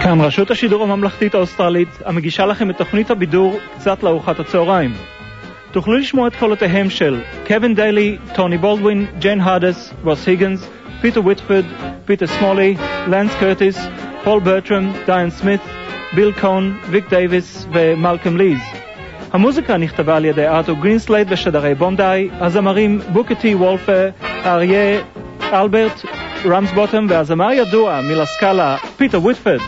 כאן רשות השידור הממלכתית האוסטרלית, המגישה לכם את תוכנית הבידור קצת לארוחת הצהריים. תוכלו לשמוע את קולותיהם של קווין דיילי, טוני בולדווין, ג'יין הרדס, רוס היגנס, פיטר ויטפורד, פיטר סמולי, לנס קרטיס, פול ברטרם, דיין סמית, ביל קון, ויק דייביס ומלקום ליז. המוזיקה נכתבה על ידי ארתור גרינסלייד ושדרי בונדאי, הזמרים בוקטי וולפר, אריה אלברט רמסבוטם והזמר ידוע מלסקאלה פיטר ויטפורד.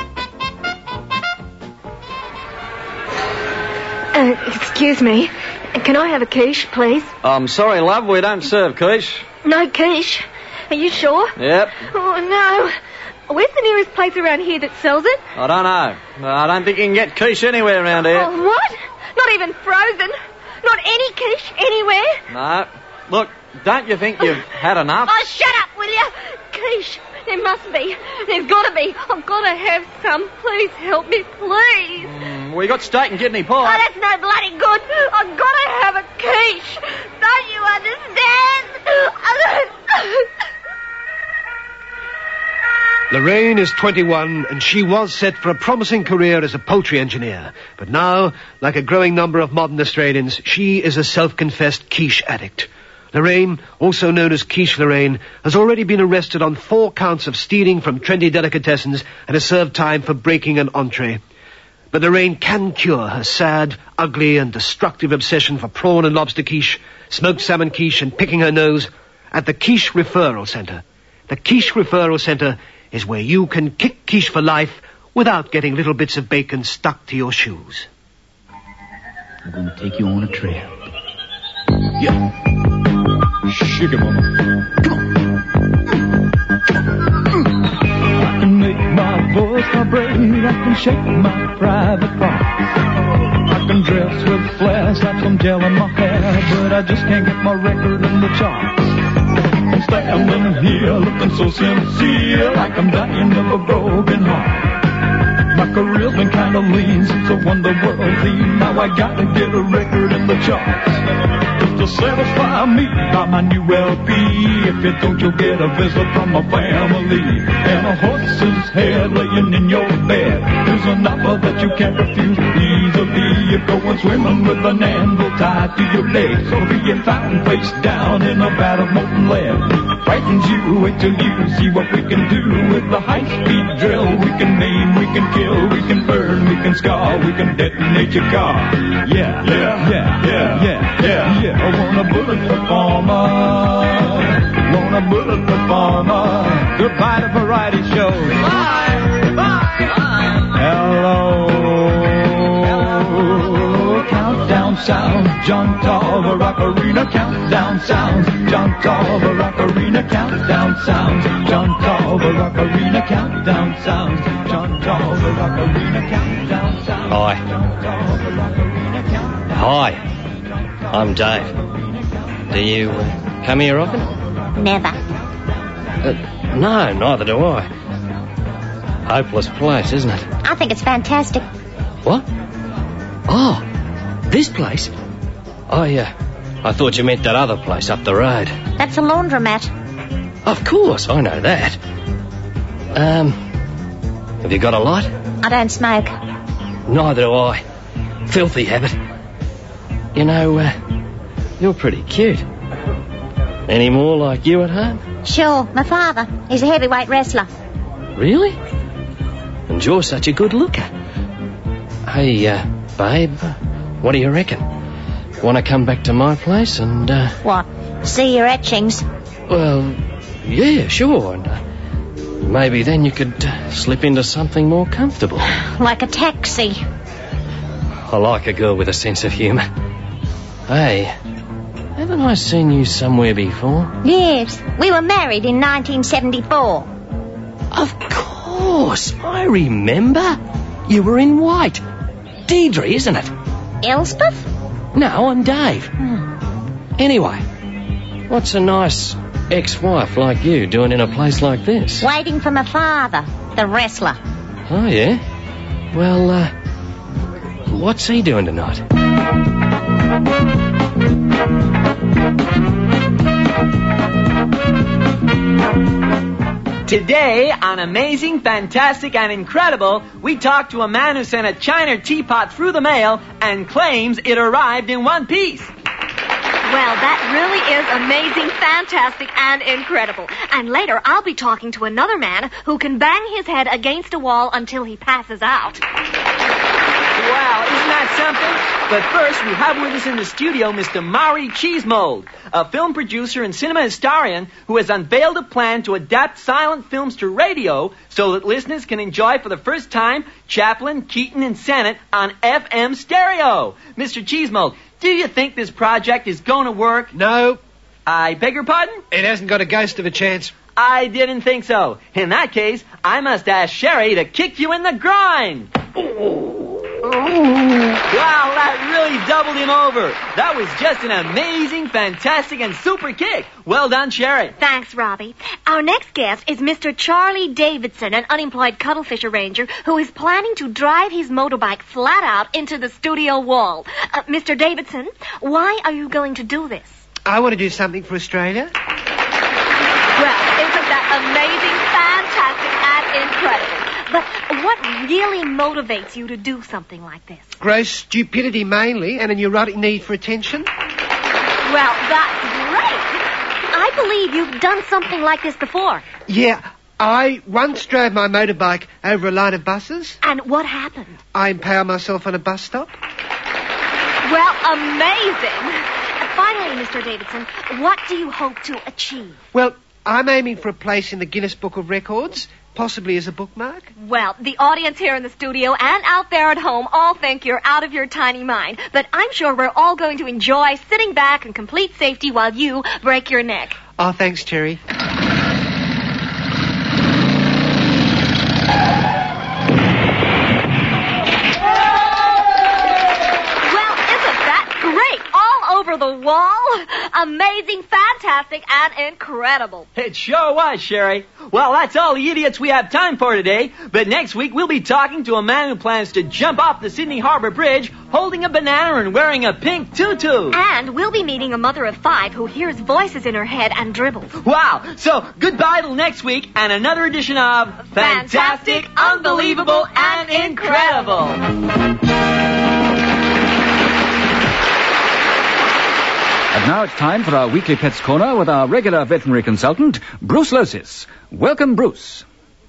Excuse me. Can I have a quiche, please? I'm sorry, love, we don't serve quiche. No quiche? Are you sure? Yep. Oh, no. Where's the nearest place around here that sells it? I don't know. I don't think you can get quiche anywhere around here. Oh, what? Not even frozen? Not any quiche anywhere? No. Look, don't you think you've had enough? Oh, shut up, will you? Quiche. There must be. There's got to be. I've got to have some. Please help me, please. We got steak and kidney pie. Oh, that's no bloody good. I've got to have a quiche. Don't you understand? Lorraine is 21 and she was set for a promising career as a poultry engineer. But now, like a growing number of modern Australians, she is a self-confessed quiche addict. Lorraine, also known as Quiche Lorraine, has already been arrested on 4 counts of stealing from trendy delicatessens and has served time for breaking an entree. But Lorraine can cure her sad, ugly and destructive obsession for prawn and lobster quiche, smoked salmon quiche and picking her nose at the Quiche Referral Centre. The Quiche Referral Centre is where you can kick quiche for life without getting little bits of bacon stuck to your shoes. I'm going to take you on a trip. Yeah. Shake it, mama. Come on. I can make my voice vibrate. I can shake my private parts. I can dress with flair, slap some gel in my hair, but I just can't get my record in the charts. I'm standing here looking so sincere, like I'm dying of a broken heart. My career's been kind of lean since I won the world theme. Now I gotta get a record in the charts. To satisfy me by my new LP. If you don't, you'll get a visit from my family. And a horse's head laying in your bed. There's an offer that you can't refuse easily. You're going swimming with an anvil tied to your leg. So being found face down in a vat of molten lead frightens you. Wait till you see what we can do with the high-speed drill. We can maim, we can kill, we can burn, we can scar, we can detonate your car. Yeah, yeah, yeah, yeah, yeah, yeah, yeah. I want a bulletproof armor. Want a bulletproof armor. Goodbye to variety shows. Bye, bye, bye. Hello. Countdown sounds, John Tarver Rock Arena. Countdown sounds, John Tarver Rock Arena. Countdown sounds, John Tarver Rock Arena. Countdown sounds, John Tarver Rock Arena. Countdown sounds. Hi. Hi. I'm Dave. Do you come here often? Never. No, neither do I. Hopeless place, isn't it? I think it's fantastic. What? Oh, this place? I thought you meant that other place up the road. That's a laundromat. Of course, I know that. Have you got a light? I don't smoke. Neither do I. Filthy habit. You know, you're pretty cute. Any more like you at home? Sure, my father. He's a heavyweight wrestler. Really? And you're such a good looker. Hey, babe, what do you reckon? Want to come back to my place and, What? See your etchings? Well, yeah, sure. And, maybe then you could slip into something more comfortable. Like a taxi. I like a girl with a sense of humour. Hey, haven't I seen you somewhere before? Yes, we were married in 1974. Of course, I remember. You were in white. Deirdre, isn't it? Elspeth? No, I'm Dave. Anyway, what's a nice ex-wife like you doing in a place like this? Waiting for my father, the wrestler. Oh, yeah? Well, what's he doing tonight? Today, on Amazing, Fantastic, and Incredible, we talk to a man who sent a China teapot through the mail and claims it arrived in one piece. Well, that really is amazing, fantastic, and incredible. And later, I'll be talking to another man who can bang his head against a wall until he passes out. Wow, isn't that something? But first, we have with us in the studio Mr. Maury Cheesemold, a film producer and cinema historian who has unveiled a plan to adapt silent films to radio so that listeners can enjoy for the first time Chaplin, Keaton, and Sennett on FM stereo. Mr. Cheesemold, do you think this project is going to work? No. I beg your pardon? It hasn't got a ghost of a chance. I didn't think so. In that case, I must ask Sherry to kick you in the groin. Wow, that really doubled him over. That was just an amazing, fantastic, and super kick. Well done, Sherry. Thanks, Robbie. Our next guest is Mr. Charlie Davidson, an unemployed cuttlefish arranger who is planning to drive his motorbike flat out into the studio wall. Mr. Davidson, why are you going to do this? I want to do something for Australia. Well, isn't that amazing, fantastic, and incredible? But what really motivates you to do something like this? Gross stupidity mainly, and a neurotic need for attention. Well, that's great. I believe you've done something like this before. Yeah, I once drove my motorbike over a line of buses. And what happened? I impaled myself on a bus stop. Well, amazing. Finally, Mr. Davidson, what do you hope to achieve? Well, I'm aiming for a place in the Guinness Book of Records, possibly as a bookmark. Well, the audience here in the studio and out there at home all think you're out of your tiny mind. But I'm sure we're all going to enjoy sitting back in complete safety while you break your neck. Oh, thanks, Terry. Over the wall. Amazing, fantastic, and incredible. It sure was, Sherry. Well, that's all the idiots we have time for today. But next week, we'll be talking to a man who plans to jump off the Sydney Harbour Bridge holding a banana and wearing a pink tutu. And we'll be meeting a mother of 5 who hears voices in her head and dribbles. Wow. So, goodbye till next week and another edition of Fantastic, Unbelievable, and Incredible. And now it's time for our weekly Pets Corner with our regular veterinary consultant, Bruce Losis. Welcome, Bruce.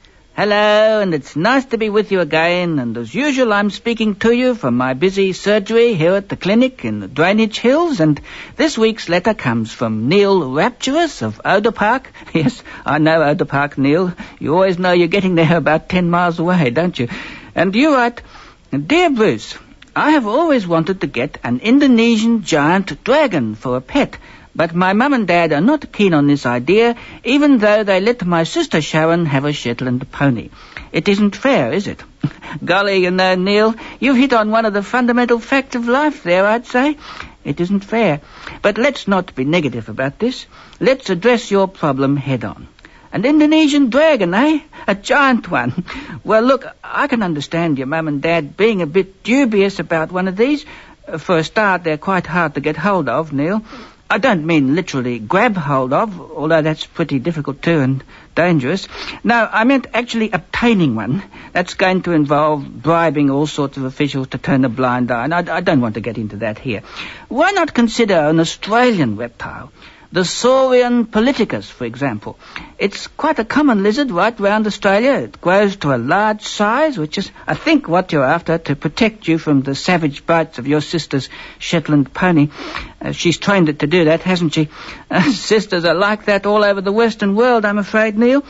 Hello, and it's nice to be with you again. And as usual, I'm speaking to you from my busy surgery here at the clinic in the Drainage Hills. And this week's letter comes from Neil Rapturous of Oda Park. Yes, I know Oda Park, Neil. You always know you're getting there about 10 miles away, don't you? And you write, Dear Bruce, I have always wanted to get an Indonesian giant dragon for a pet, but my mum and dad are not keen on this idea, even though they let my sister Sharon have a Shetland pony. It isn't fair, is it? Golly, you know, Neil, you've hit on one of the fundamental facts of life there, I'd say. It isn't fair. But let's not be negative about this. Let's address your problem head on. An Indonesian dragon, eh? A giant one. Well, look, I can understand your mum and dad being a bit dubious about one of these. For a start, they're quite hard to get hold of, Neil. I don't mean literally grab hold of, although that's pretty difficult too and dangerous. No, I meant actually obtaining one. That's going to involve bribing all sorts of officials to turn a blind eye, and I don't want to get into that here. Why not consider an Australian reptile? The Saurian politicus, for example. It's quite a common lizard right round Australia. It grows to a large size, which is, I think, what you're after to protect you from the savage bites of your sister's Shetland pony. She's trained it to do that, hasn't she? Sisters are like that all over the Western world, I'm afraid, Neil.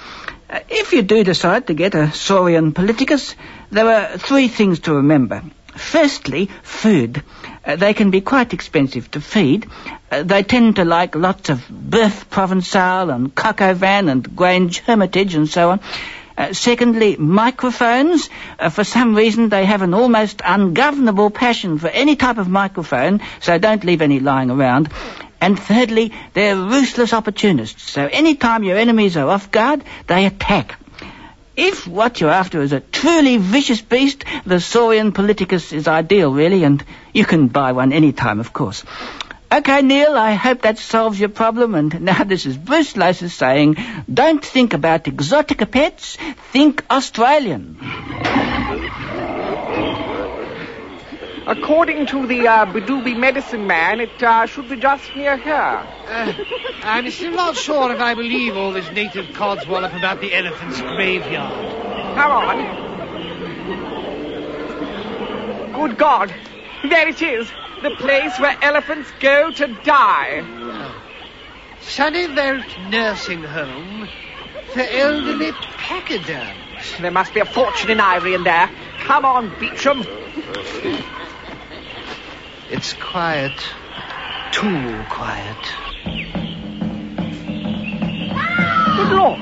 If you do decide to get a Saurian politicus, there are 3 things to remember. Firstly, food. They can be quite expensive to feed. They tend to like lots of Bœuf Provençal and Coq au vin and Grange Hermitage and so on. Secondly, microphones. For some reason, they have an almost ungovernable passion for any type of microphone, so don't leave any lying around. And thirdly, they're ruthless opportunists, so any time your enemies are off guard, they attack. If what you're after is a truly vicious beast, the Saurian politicus is ideal, really, and you can buy one any time, of course. Okay, Neil, I hope that solves your problem. And now this is Bruce Losis saying, don't think about exotic pets, think Australian. According to the Bidoobi medicine man, it should be just near here. I'm still not sure if I believe all this native codswallop about the elephant's graveyard. Come on. Good God. There it is. The place where elephants go to die. Sunnyveld Nursing Home for Elderly Pachyderms. There must be a fortune in ivory in there. Come on, Beecham. It's quiet. Too quiet. Good Lord.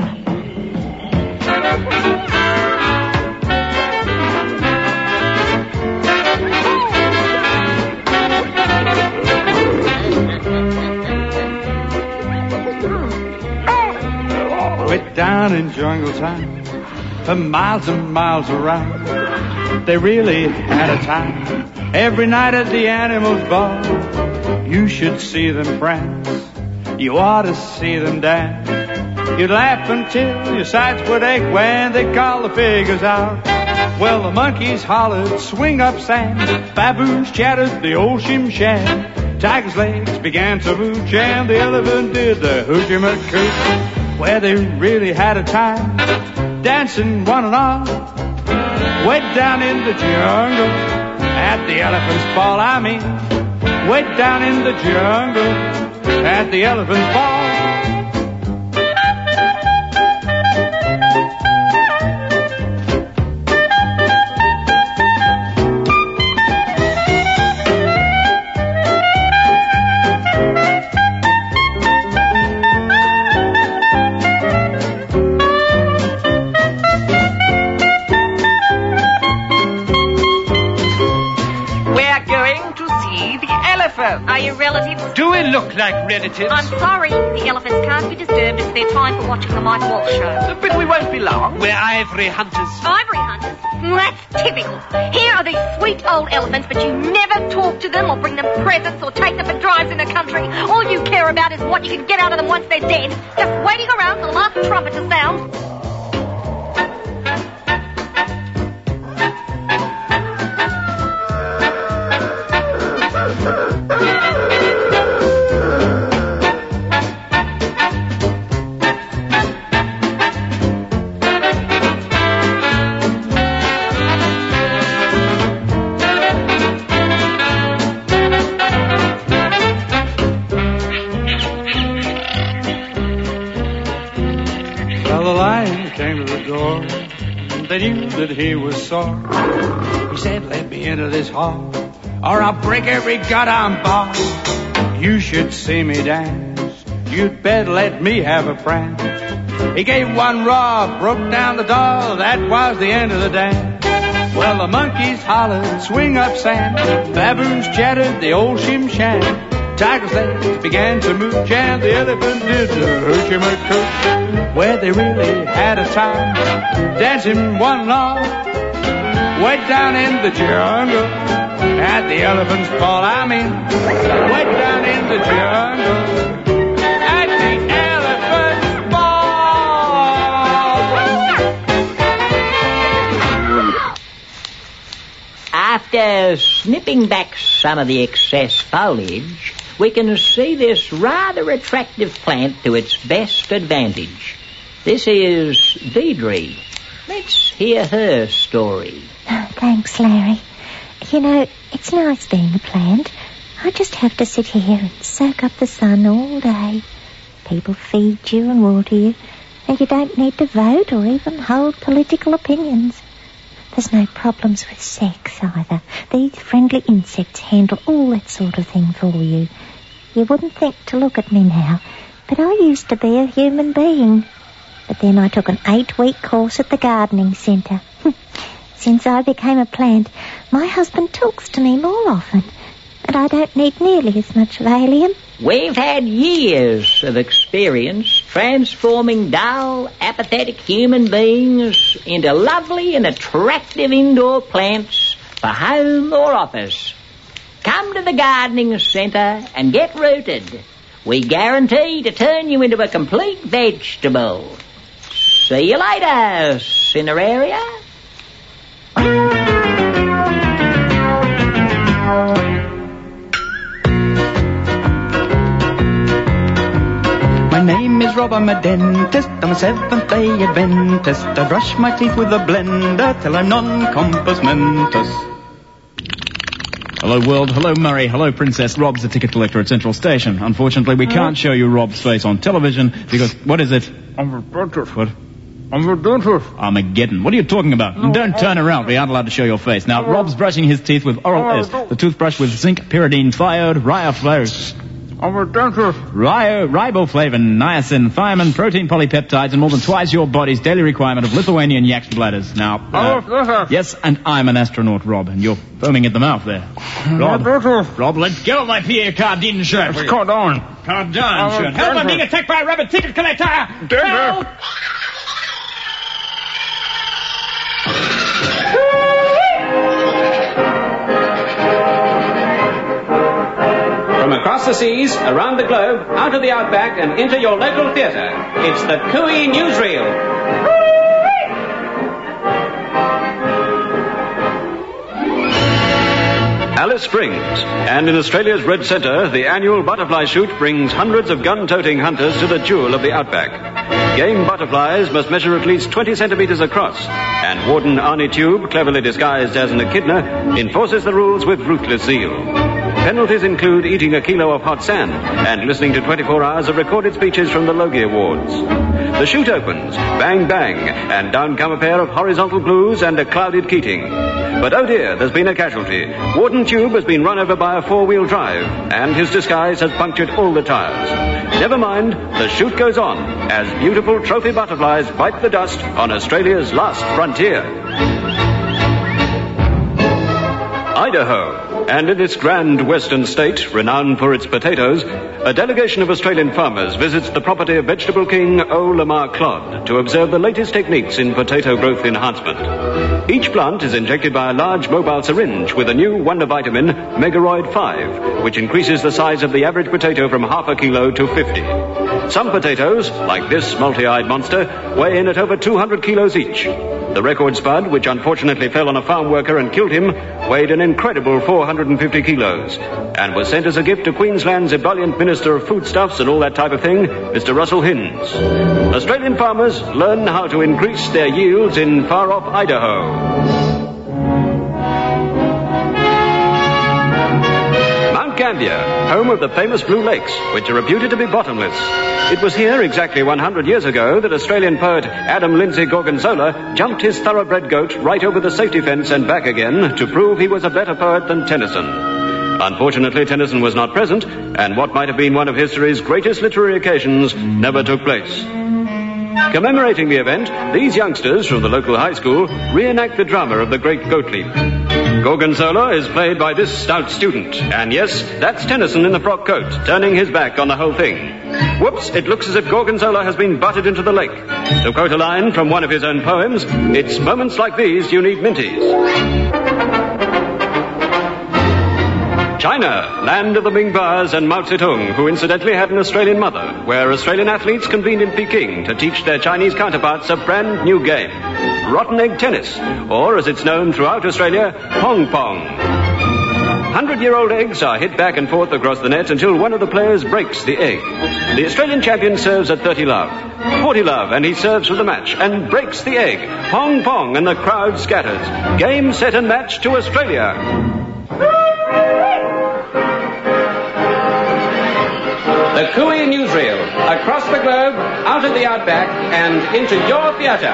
Way down in jungle time, for miles and miles around, they really had a time. Every night at the animals' ball, you should see them prance. You ought to see them dance. You'd laugh until your sides would ache when they call the figures out. Well, the monkeys hollered, swing up sand. Baboons chattered, the old shim-sham. Tiger's legs began to mooch, and the elephant did the hoochie-macooch. Where they really had a time, dancing one and all, way down in the jungle, at the elephant's ball. I mean, way down in the jungle, at the elephant's ball. Are you relatives? Do we look like relatives? I'm sorry, the elephants can't be disturbed. It's their time for watching the Mike Walsh show. But we won't be long. We're ivory hunters. Ivory hunters? That's typical. Here are these sweet old elephants, but you never talk to them or bring them presents or take them for drives in the country. All you care about is what you can get out of them once they're dead. Just waiting around for the last trumpet to sound. They knew that he was sore. He said, let me into this hall, or I'll break every goddamn bar. You should see me dance. You'd better let me have a prance. He gave one raw, broke down the door. That was the end of the dance. Well, the monkeys hollered, swing up sand. Baboons chattered, the old shim-sham. Tiger's legs began to mooch, and the elephant did the hoochie-macooch. Where they really had a time, dancing one and all, way down in the jungle, at the elephant's ball. I mean, way down in the jungle, at the elephant's ball. After snipping back some of the excess foliage, we can see this rather attractive plant to its best advantage. This is Deidre. Let's hear her story. Thanks, Larry. You know, it's nice being a plant. I just have to sit here and soak up the sun all day. People feed you and water you, and you don't need to vote or even hold political opinions. There's no problems with sex either. These friendly insects handle all that sort of thing for you. You wouldn't think to look at me now, but I used to be a human being. But then I took an 8-week course at the gardening centre. Since I became a plant, my husband talks to me more often, and I don't need nearly as much Valium. We've had years of experience transforming dull, apathetic human beings into lovely and attractive indoor plants for home or office. come to the gardening centre and get rooted. We guarantee to turn you into a complete vegetable. See you later, Cineraria. My name is Rob, I'm a dentist, I'm a Seventh-day Adventist. I brush my teeth with a blender till I'm non-compos mentis. Hello, world. Hello, Murray. Hello, Princess. Rob's the ticket collector at Central Station. Unfortunately, we can't show you Rob's face on television because... What is it? I'm a dentist. What? I'm a dentist. Armageddon. What are you talking about? No, Don't turn around. We aren't allowed to show your face. Now, Rob's brushing his teeth with Oral S, the toothbrush with zinc, pyridine, thiode, rioflavin, I'm a dentist. riboflavin, niacin, thiamine, protein polypeptides, and more than twice your body's daily requirement of Lithuanian yak's bladders. Now, yes, and I'm an astronaut, Rob, and you're foaming at the mouth there. Rob, let go of my Pierre Cardin shirt. It's Cardin. Cardin shirt. Help, I'm being attacked by a rabbit ticket collector. Help! From across the seas, around the globe, out of the outback, and into your local theatre, it's the Cooey Newsreel. Alice Springs, and in Australia's Red Centre, the annual butterfly shoot brings hundreds of gun-toting hunters to the jewel of the outback. Game butterflies must measure at least 20 centimetres across, and Warden Arnie Tube, cleverly disguised as an echidna, enforces the rules with ruthless zeal. Penalties include eating a kilo of hot sand and listening to 24 hours of recorded speeches from the Logie Awards. The shoot opens, bang bang, and down come a pair of horizontal blues and a clouded Keating. But oh dear, there's been a casualty. Warden Tube has been run over by a four-wheel drive, and his disguise has punctured all the tires. Never mind, the shoot goes on, as beautiful trophy butterflies bite the dust on Australia's last frontier. Idaho, and in its grand western state, renowned for its potatoes, a delegation of Australian farmers visits the property of vegetable king O. Lamar Clodd to observe the latest techniques in potato growth enhancement. Each plant is injected by a large mobile syringe with a new wonder vitamin, Megaroid 5, which increases the size of the average potato from half a kilo to 50. Some potatoes, like this multi-eyed monster, weigh in at over 200 kilos each. The record spud, which unfortunately fell on a farm worker and killed him, weighed an incredible 450 kilos and was sent as a gift to Queensland's ebullient Minister of Foodstuffs and all that type of thing, Mr. Russell Hinds. Australian farmers learn how to increase their yields in far-off Idaho. Mount Gambier, home of the famous Blue Lakes, which are reputed to be bottomless. It was here exactly 100 years ago that Australian poet Adam Lindsay Gorgonzola jumped his thoroughbred goat right over the safety fence and back again to prove he was a better poet than Tennyson. Unfortunately, Tennyson was not present, and what might have been one of history's greatest literary occasions never took place. Commemorating the event, these youngsters from the local high school reenact the drama of the Great Goat Leap. Gorgonzola is played by this stout student, and yes, that's Tennyson in the frock coat, turning his back on the whole thing. Whoops, it looks as if Gorgonzola has been butted into the lake. To quote a line from one of his own poems, it's moments like these you need minties. China, land of the Ming-Bas and Mao Zedong, who incidentally had an Australian mother, where Australian athletes convened in Peking to teach their Chinese counterparts a brand new game, rotten egg tennis, or as it's known throughout Australia, pong pong. 100-year-old eggs are hit back and forth across the net until one of the players breaks the egg. The Australian champion serves at 30 love, 40 love, and he serves for the match and breaks the egg. Pong pong, and the crowd scatters. Game, set, and match to Australia. The Cooey Newsreel, across the globe, out of the outback, and into your theatre.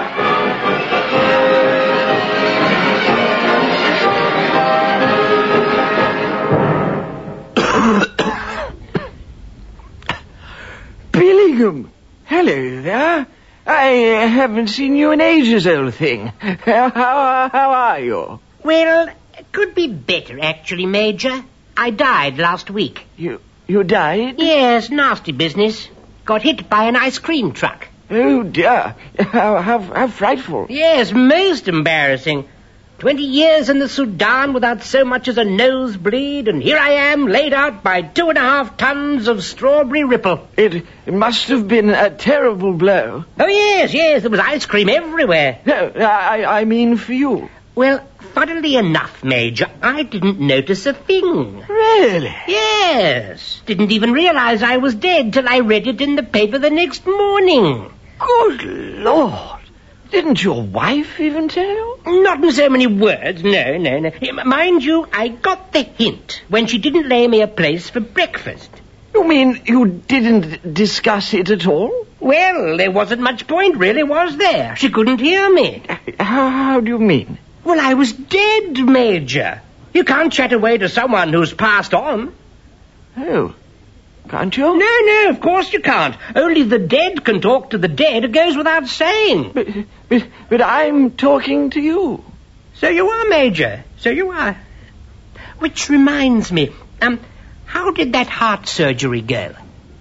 Billingham! Hello there. I haven't seen you in ages, old thing. How are you? Well, could be better, actually, Major. I died last week. You died? Yes, nasty business. Got hit by an ice cream truck. Oh, dear. How frightful. Yes, most embarrassing. 20 years in the Sudan without so much as a nosebleed, and here I am laid out by 2.5 tons of strawberry ripple. It must have been a terrible blow. Oh, yes, there was ice cream everywhere. No, I mean for you. Well, funnily enough, Major, I didn't notice a thing. Really? Yes. Didn't even realize I was dead till I read it in the paper the next morning. Good Lord. Didn't your wife even tell you? Not in so many words, no. Mind you, I got the hint when she didn't lay me a place for breakfast. You mean you didn't discuss it at all? Well, there wasn't much point, really, was there? She couldn't hear me. How do you mean? Well, I was dead, Major. You can't chat away to someone who's passed on. Oh, can't you? No, of course you can't. Only the dead can talk to the dead. It goes without saying. But I'm talking to you. So you are, Major. So you are. Which reminds me, how did that heart surgery go?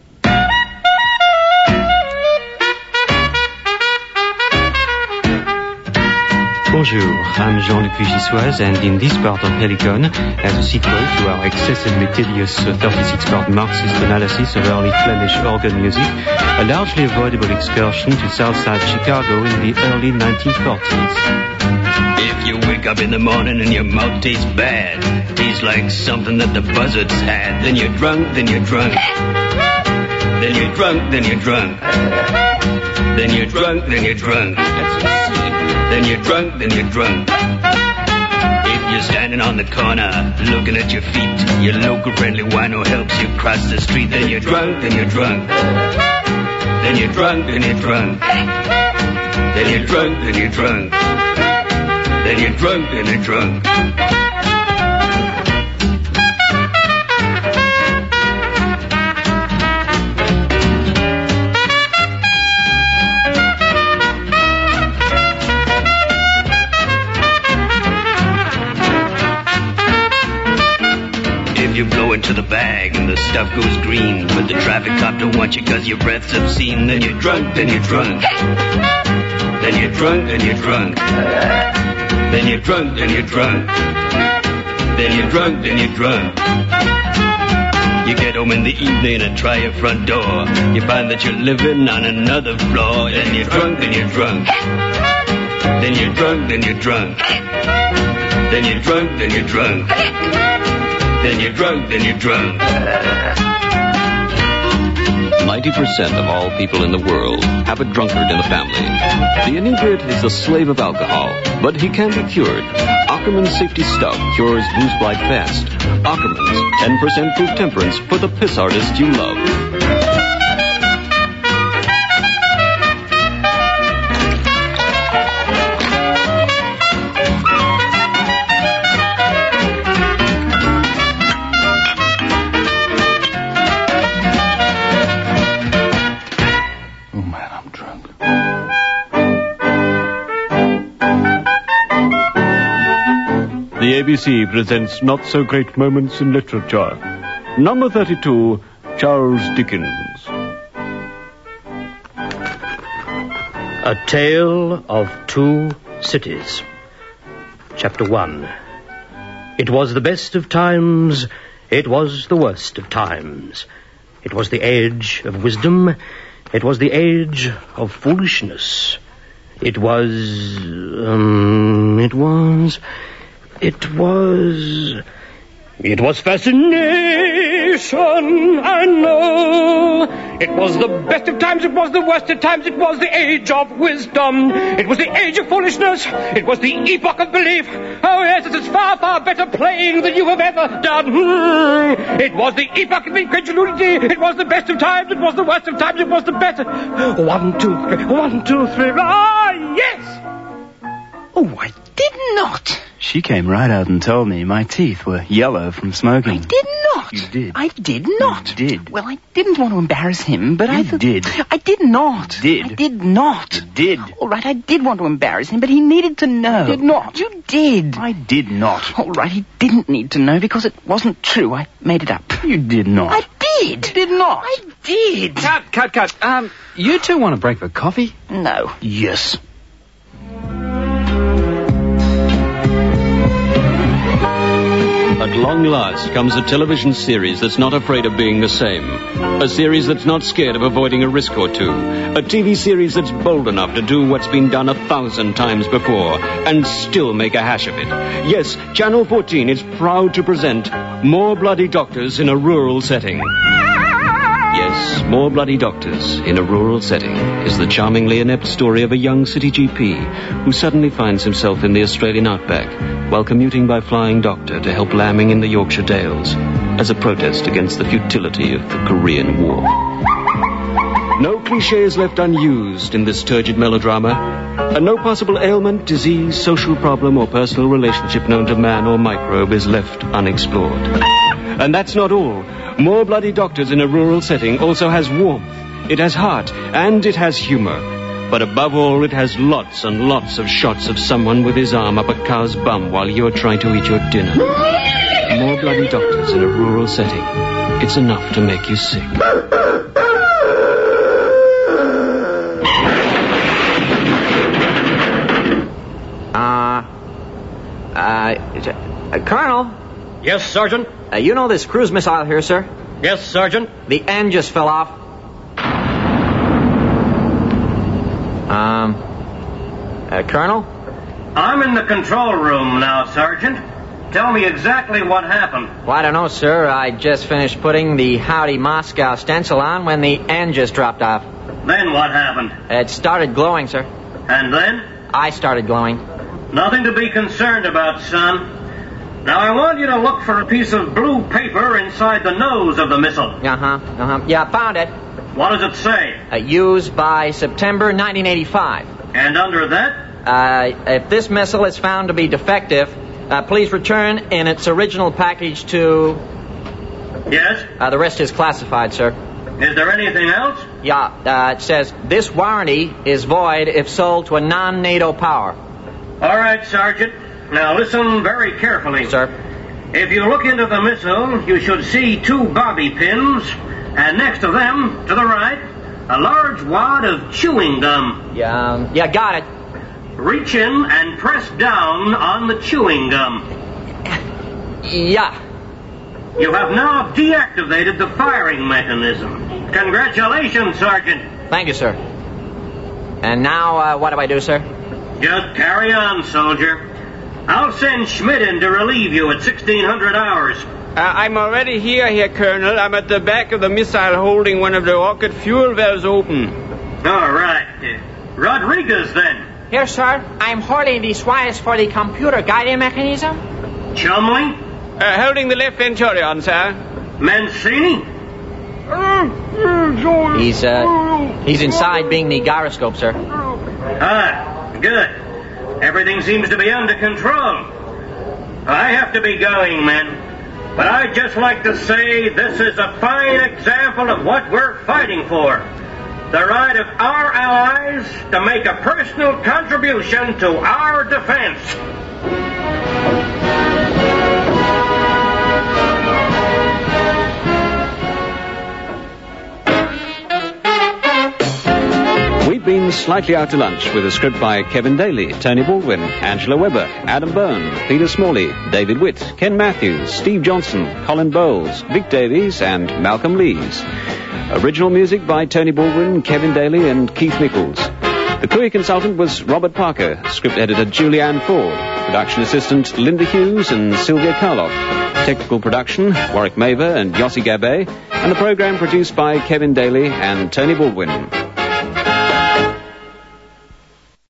Bonjour, I'm Jean-Luc Vigissoise, and in this part of Helicon, as a sequel to our excessively tedious 36-part Marxist analysis of early Flemish organ music, a largely avoidable excursion to Southside Chicago in the early 1940s. If you wake up in the morning and your mouth tastes bad, tastes like something that the buzzards had, then you're drunk, then you're drunk. Then you're drunk, then you're drunk. Then you're drunk, then you're drunk. Then you're drunk, then you're drunk. If you're standing on the corner, looking at your feet, your local friendly wino helps you cross the street, then you're drunk, then you're drunk. Then you're drunk, then you're drunk. Then you're drunk, then you're drunk. Then you're drunk, then you're drunk. You blow into the bag and the stuff goes green, but the traffic cop don't want you cause your breath's obscene. Then you're drunk, then you're drunk. Then you're drunk, then you're drunk. Then you're drunk, then you're drunk. Then you're drunk, then you're drunk. You get home in the evening and try your front door. You find that you're living on another floor. Then you're drunk, then you're drunk. Then you're drunk, then you're drunk. Then you're drunk, then you're drunk. Then you're drunk, then you're drunk. 90% of all people in the world have a drunkard in the family. The inebriate is a slave of alcohol, but he can be cured. Ackerman's Safety Stuff cures booze blight fast. Ackerman's 10% proof temperance for the piss artist you love. The ABC presents Not So Great Moments in Literature. Number 32, Charles Dickens. A Tale of Two Cities. Chapter 1. It was the best of times, it was the worst of times. It was the age of wisdom, it was the age of foolishness. It was fascination, I know. It was the best of times, it was the worst of times, it was the age of wisdom. It was the age of foolishness, it was the epoch of belief. Oh yes, it is far, far better playing than you have ever done. It was the epoch of incredulity, it was the best of times, it was the worst of times, it was the better. 1, 2, 3, 1, 2, 3, ah, yes! Oh, I did not. She came right out and told me my teeth were yellow from smoking. I did not. You did. I did not. You did. Well, I didn't want to embarrass him, but I did. I did not. You did. I did not. You did. All right, I did want to embarrass him, but he needed to know. Did not. You did. I did not. All right, he didn't need to know because it wasn't true. I made it up. You did not. I did. You did not. I did. Cut. You two want to break for coffee? No. Yes. At long last comes a television series that's not afraid of being the same. A series that's not scared of avoiding a risk or two. A TV series that's bold enough to do what's been done 1,000 times before and still make a hash of it. Yes, Channel 14 is proud to present More Bloody Doctors in a Rural Setting. Yes, More Bloody Doctors in a Rural Setting is the charmingly inept story of a young city GP who suddenly finds himself in the Australian outback while commuting by flying doctor to help lambing in the Yorkshire Dales as a protest against the futility of the Korean War. No cliché is left unused in this turgid melodrama, and no possible ailment, disease, social problem, or personal relationship known to man or microbe is left unexplored. And that's not all. More Bloody Doctors in a Rural Setting also has warmth, it has heart, and it has humor. But above all, it has lots and lots of shots of someone with his arm up a cow's bum while you're trying to eat your dinner. More Bloody Doctors in a Rural Setting. It's enough to make you sick. Colonel? Yes, Sergeant? You know this cruise missile here, sir? Yes, Sergeant. The end just fell off. Colonel? I'm in the control room now, Sergeant. Tell me exactly what happened. Well, I don't know, sir. I just finished putting the Howdy Moscow stencil on when the end just dropped off. Then what happened? It started glowing, sir. And then? I started glowing. Nothing to be concerned about, son. Now, I want you to look for a piece of blue paper inside the nose of the missile. Yeah, found it. What does it say? Used by September 1985. And under that? If this missile is found to be defective, please return in its original package to... Yes? The rest is classified, sir. Is there anything else? Yeah, it says, this warranty is void if sold to a non-NATO power. All right, Sergeant. Now listen very carefully. Sir. If you look into the missile, you should see 2 bobby pins, and next to them, to the right, a large wad of chewing gum. Yeah, got it. Reach in and press down on the chewing gum. Yeah. You have now deactivated the firing mechanism. Congratulations, Sergeant. Thank you, sir. And now, what do I do, sir? Just carry on, soldier. I'll send Schmidt in to relieve you at 1600 hours. I'm already here, Colonel. I'm at the back of the missile holding one of the rocket fuel valves open. All right. Rodriguez, then. Here, sir. I'm holding these wires for the computer guiding mechanism. Chumley? Holding the left venturion, sir. Mancini? He's inside being the gyroscope, sir. Good. Everything seems to be under control. I have to be going, men. But I'd just like to say this is a fine example of what we're fighting for. The right of our allies to make a personal contribution to our defense. We've been slightly out to lunch with a script by Kevin Daly, Tony Baldwin, Angela Weber, Adam Byrne, Peter Smalley, David Witt, Ken Matthews, Steve Johnson, Colin Bowles, Vic Davies, and Malcolm Lees. Original music by Tony Baldwin, Kevin Daly, and Keith Nichols. The crew consultant was Robert Parker, script editor Julianne Ford, production assistant Linda Hughes and Sylvia Karloff, technical production Warwick Maver and Yossi Gabay, and the program produced by Kevin Daly and Tony Baldwin.